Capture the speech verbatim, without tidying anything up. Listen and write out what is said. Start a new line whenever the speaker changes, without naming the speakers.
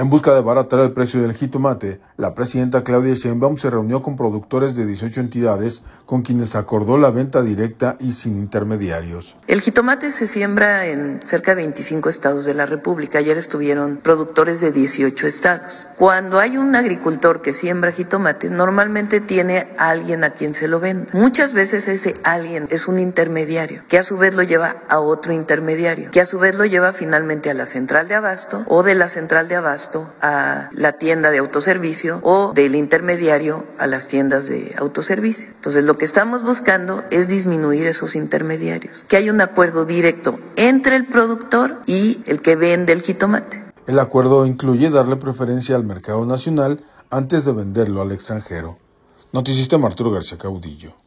En busca de abaratar el precio del jitomate, la presidenta Claudia Sheinbaum se reunió con productores de dieciocho entidades con quienes acordó la venta directa y sin intermediarios.
El jitomate se siembra en cerca de veinticinco estados de la República. Ayer estuvieron productores de dieciocho estados. Cuando hay un agricultor que siembra jitomate, normalmente tiene a alguien a quien se lo venda. Muchas veces ese alguien es un intermediario, que a su vez lo lleva a otro intermediario, que a su vez lo lleva finalmente a la central de abasto o de la central de abasto a la tienda de autoservicio o del intermediario a las tiendas de autoservicio. Entonces, lo que estamos buscando es disminuir esos intermediarios, que haya un acuerdo directo entre el productor y el que vende el jitomate.
El acuerdo incluye darle preferencia al mercado nacional antes de venderlo al extranjero. Noticista Arturo García Caudillo.